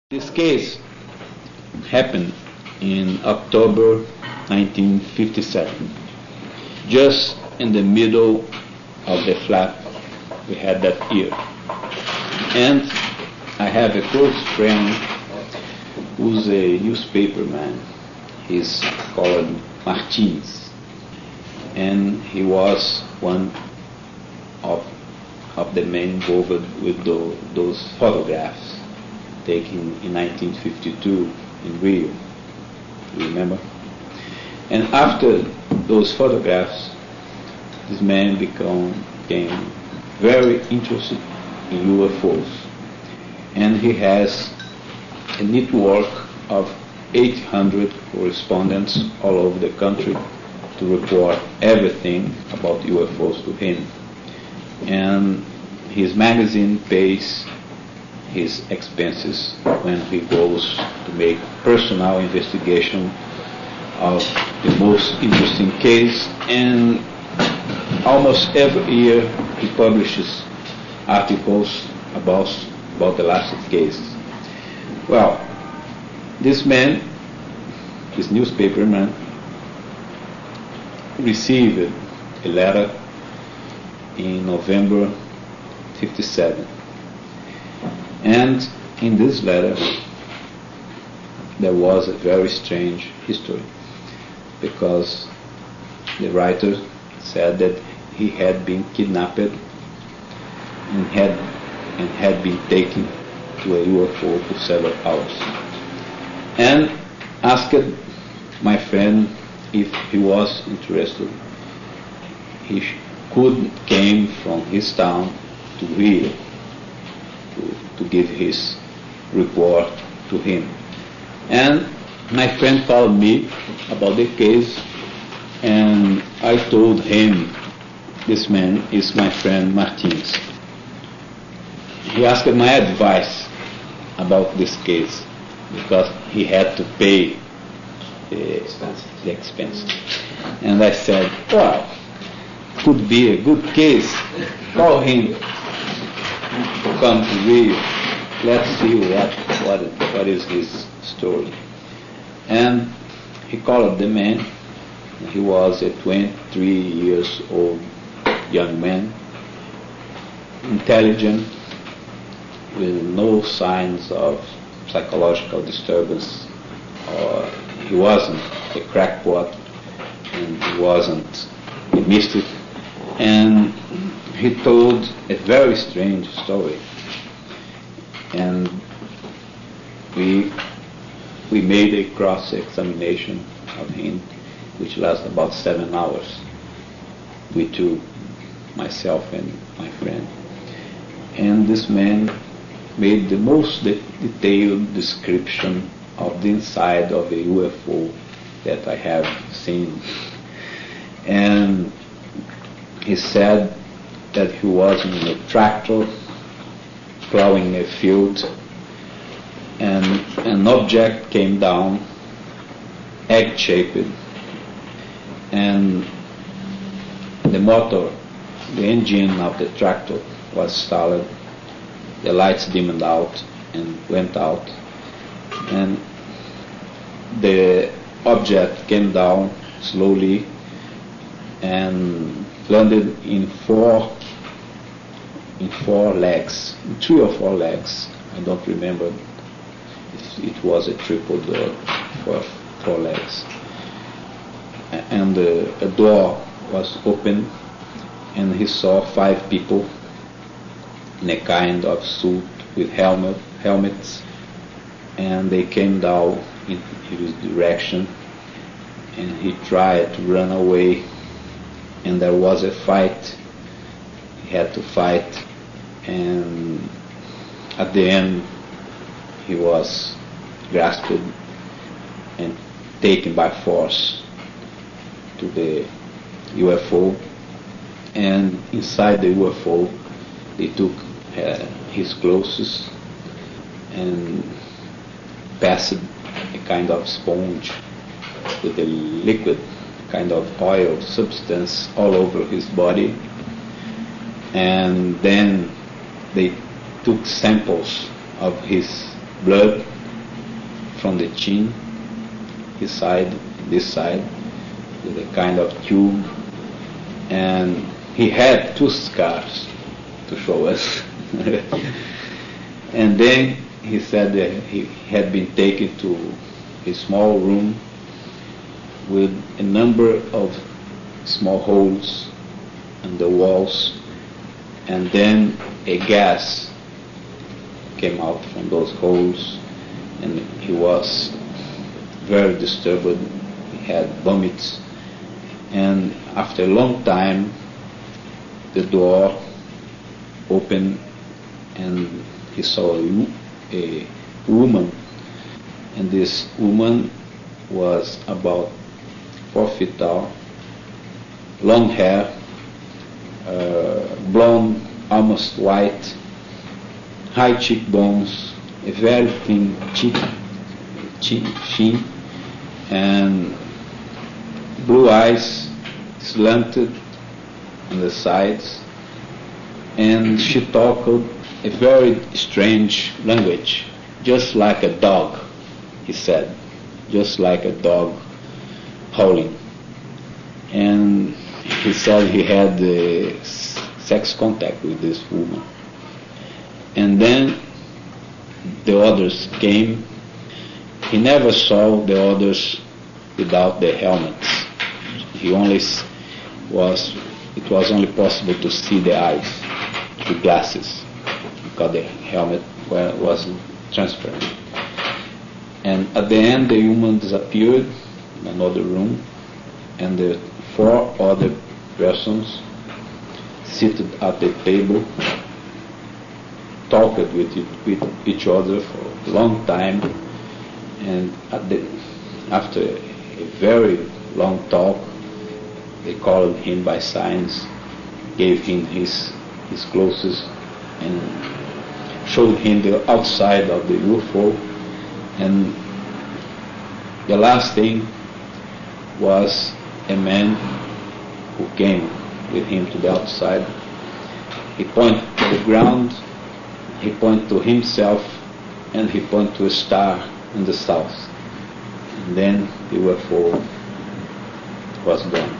This case happened in October 1957, just in the middle of the flap we had that year. And I have a close friend who's a newspaperman. He's called Martins, and he was one of the men involved with those photographs taken in 1952 in Rio, you remember? And after those photographs, this man became very interested in UFOs, and he has a network of 800 correspondents all over the country to report everything about UFOs to him. And his magazine pays his expenses when he goes to make personal investigation of the most interesting case, and almost every year he publishes articles about the last case. Well, this man, this newspaperman, received a letter in November 57. And in this letter, there was a very strange history, because the writer said that he had been kidnapped and had been taken to a UFO for several hours, and asked my friend if he was interested. He could came from his town to Rio to give his report to him. And my friend called me about the case, and I told him this man is my friend Martins. He asked my advice about this case because he had to pay the expense. And I said, well, could be a good case. Call him to come to Rio. Let's see what is his story. And he called the man. He was a 23 years old young man, intelligent, with no signs of psychological disturbance. He wasn't a crackpot, and he wasn't a mystic. And he told a very strange story, and we made a cross-examination of him, which lasted about 7 hours. We two, myself and my friend. And this man made the most detailed description of the inside of a UFO that I have seen. And he said that he was in a tractor plowing a field, and an object came down, egg-shaped, and the motor, the engine of the tractor was stalled, the lights dimmed out and went out, and the object came down slowly and landed in legs, 3 or 4 legs. I don't remember if it was a triple door for 4 legs. And a door was open, and he saw 5 people in a kind of suit with helmets, and they came down in his direction, and he tried to run away, and there was a fight. He had to fight, and at the end he was grasped and taken by force to the UFO, and inside the UFO they took his clothes and passed a kind of sponge with a liquid kind of oil substance all over his body, and then they took samples of his blood from the chin, his side, this side, with a kind of tube, and he had 2 scars to show us. And then he said that he had been taken to a small room with a number of small holes in the walls, and then a gas came out from those holes, and he was very disturbed. He had vomits, and after a long time the door opened and he saw a woman, and this woman was about 4 feet tall, long hair, blonde, almost white, high cheekbones, a very thin chin, and blue eyes slanted on the sides, and she talked a very strange language, just like a dog, he said, just like a dog howling. And he said he had sex contact with this woman. And then the others came. He never saw the others without their helmets. It was only possible to see the eyes through glasses, because the helmet wasn't transparent. And at the end, the woman disappeared in another room, and the 4 other persons seated at the table talked with each other for a long time, and after a very long talk, they called him by signs, gave him his clothes, and showed him the outside of the UFO. And the last thing was a man who came with him to the outside. He pointed to the ground, he pointed to himself, and he pointed to a star in the south. And then the UFO was gone.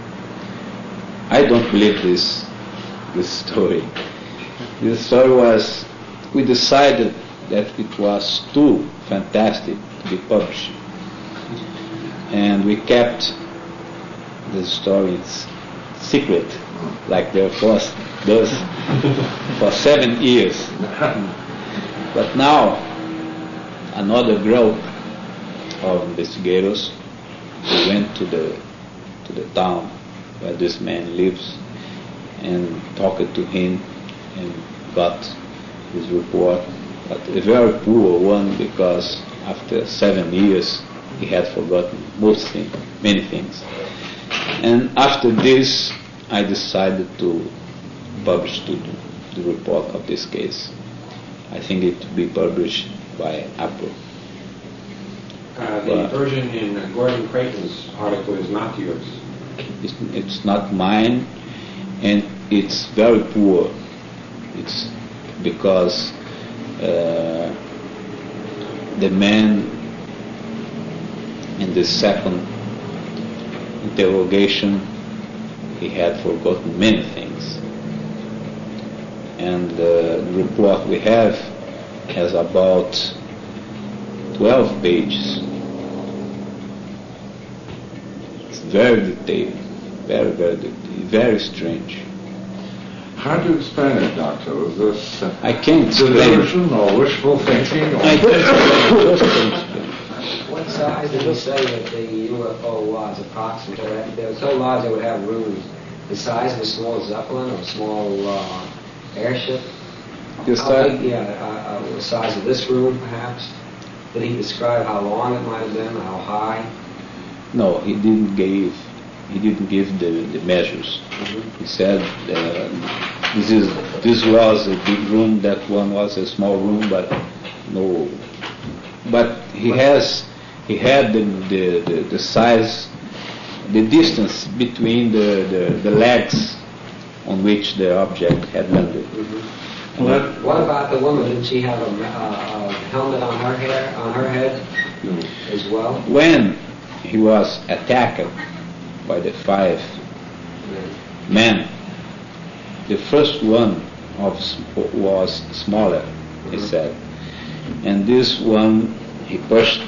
I don't believe this story. This story was, we decided that it was too fantastic to be published, and we kept the stories secret, like the first does, for 7 years. But now another group of investigators went to the town where this man lives and talked to him and got his report, but a very poor one, because after 7 years he had forgotten many things. And after this, I decided to publish the report of this case. I think it will be published by April. The version in Gordon Creighton's article is not yours. It's not mine, and it's very poor. It's because the man in the second interrogation, he had forgotten many things. And the report we have has about 12 pages. It's very detailed, very, very detailed, very strange. How do you explain it, Doctor? Is this I can't explain. delusion or wishful thinking? Or I can't explain. What size did you say that the UFO was approximately? They were so large they would have rooms. The size of a small Zeppelin or a small airship? The size? The size of this room, perhaps? Did he describe how long it might have been, how high? No, he didn't give the measures. Mm-hmm. He said this was a big room, that one was a small room, but no. But he had the size, the distance between the legs on which the object had landed. Mm-hmm. What about the woman? Didn't she have a helmet on her head? as well? When he was attacked by the 5 men, the first one was smaller, he said, and this one he pushed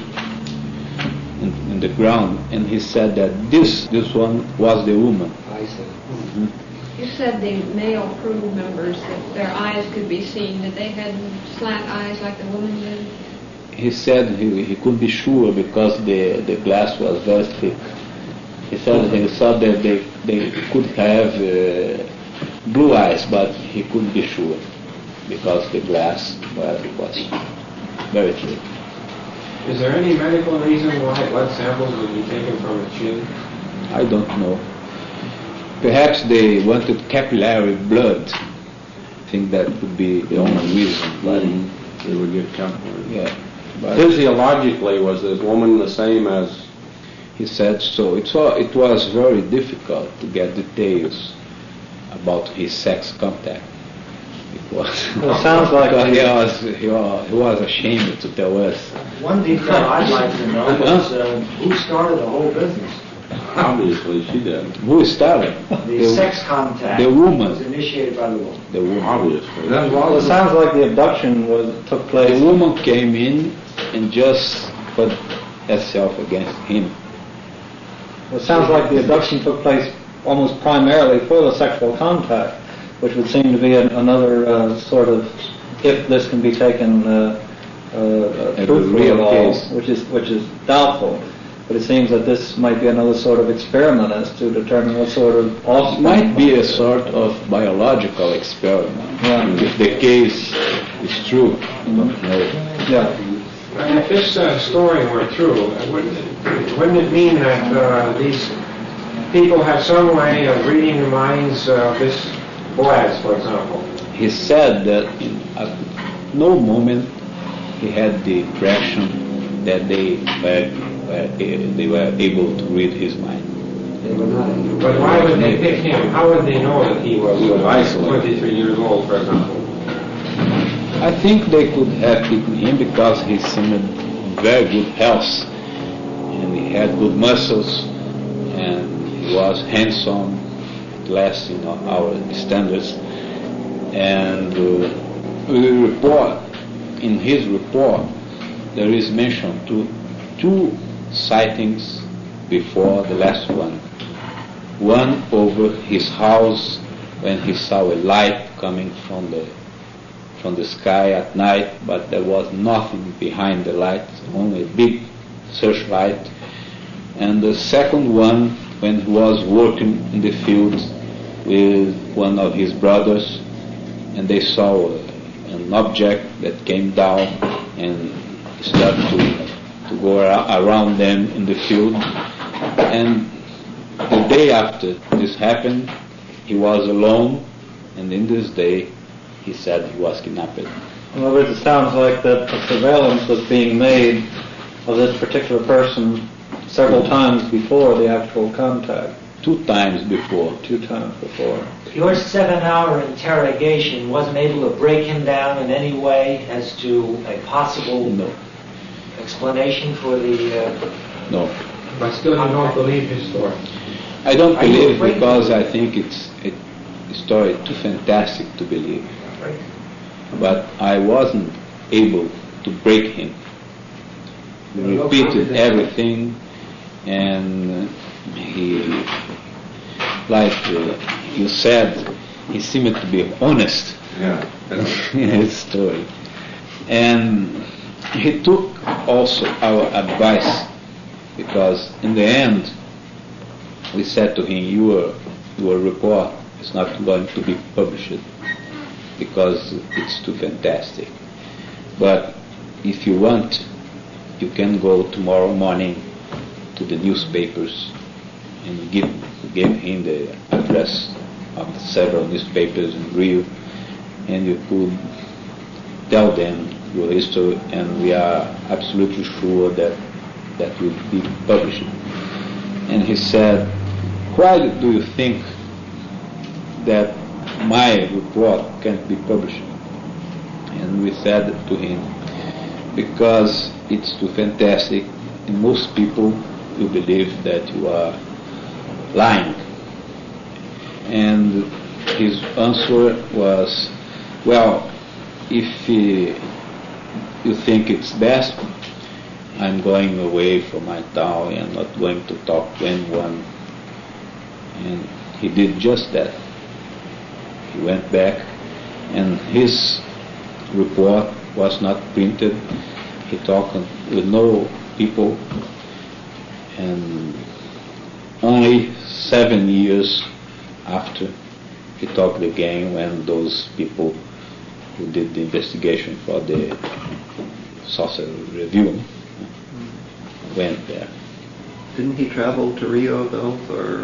in the ground, and he said that this one was the woman. I see. You said the male crew members, that their eyes could be seen, that they had slant eyes like the woman did? He said he couldn't be sure because the glass was very thick. He said he thought that they could have blue eyes, but he couldn't be sure because the glass was very thick. Is there any medical reason why blood samples would be taken from a chin? I don't know. Perhaps they wanted capillary blood. I think that would be the only reason. But They would get comfortable. yeah, but Physiologically, was this woman the same as... he said so. It was very difficult to get details about his sex contact. It was. Well, it sounds like he was ashamed to tell us. One detail I'd like to know is who started the whole business? Obviously, she did. Who started? The sex contact the woman. was initiated by the woman. The woman. Obviously. well, it sounds like the abduction took place. The woman came in and just put herself against him. It sounds like the abduction took place almost primarily for the sexual contact, which would seem to be another sort of, if this can be taken truthfully at all, case. which is doubtful. But it seems that this might be another sort of experiment as to determine what sort of It offspring. might be a sort of biological experiment. Yeah. If the case is true. No. Yeah. And if this story were true, wouldn't it mean that these people have some way of reading the minds of this Boaz, for example? He said that at no moment he had the impression that they were able to read his mind. They were not. But why would they pick him? How would they know that he was isolated. 23 years old, for example? I think they could have picked him because he seemed in very good health, and he had good muscles, and he was handsome, at least in our standards. And in his report, there is mention to 2 sightings before the last one. One over his house when he saw a light coming from the sky at night, but there was nothing behind the light, only a big searchlight. And the second one when he was working in the field with one of his brothers, and they saw an object that came down and started to go around them in the field. And the day after this happened, he was alone, and in this day he said he was kidnapped. In other words, it sounds like that the surveillance was being made of this particular person several times before the actual contact. 2 times before. 2 times before. Your 7-hour interrogation wasn't able to break him down in any way as to a possible No. explanation for the... No. But still you don't believe his story. I don't Are you believe afraid? because I think it's a story too fantastic to believe. But I wasn't able to break him. He repeated everything, and he, like you said, he seemed to be honest Yeah. in his story. And he took also our advice, because in the end we said to him, your report is not going to be published because it's too fantastic. But if you want, you can go tomorrow morning to the newspapers and give him the address of several newspapers in Rio, and you could tell them your history, and we are absolutely sure that will be published. And he said, why do you think that my report can't be published? And we said to him, because it's too fantastic, and most people will believe that you are lying. And his answer was, well, if you think it's best, I'm going away from my town and not going to talk to anyone. And he did just that. He went back, and his report was not printed. He talked with no people, and only 7 years after he talked again when those people who did the investigation for the Saucer Review went there. Didn't he travel to Rio though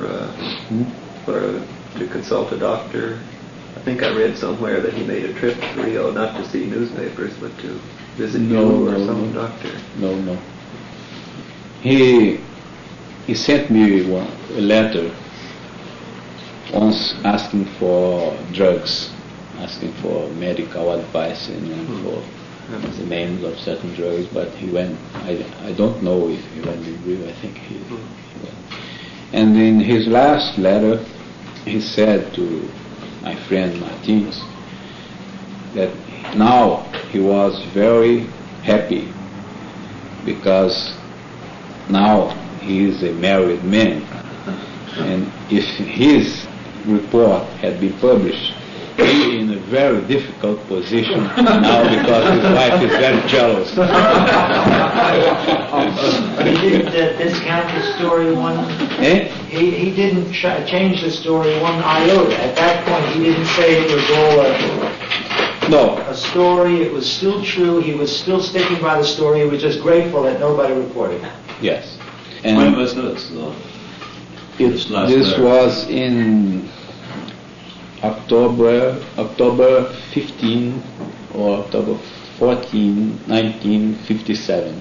to consult a doctor? I think I read somewhere that he made a trip to Rio not to see newspapers but to visit you or some doctor. No. He sent me a letter once asking for drugs, asking for medical advice and for the names of certain drugs, but he went. I don't know if he went in Rio. I think he went. And in his last letter, he said to my friend Martins that now he was very happy because now he is a married man, and if his report had been published, he is in a very difficult position now because his wife is very jealous. He didn't discount the story one. He didn't change the story one iota. At that point, he didn't say it was all a story. It was still true. He was still sticking by the story. He was just grateful that nobody reported it. Yes. And when was this? This was in October 15 or October 14, 1957.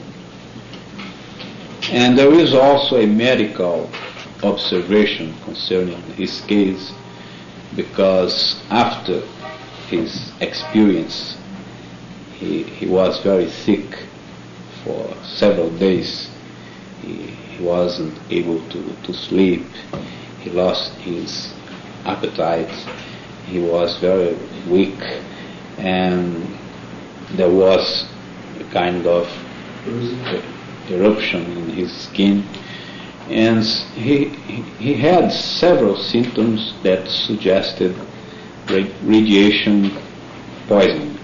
And there is also a medical observation concerning his case, because after his experience he was very sick for several days. He wasn't able to sleep. He lost his appetite. He was very weak, and there was a kind of eruption in his skin, and he had several symptoms that suggested radiation poisoning.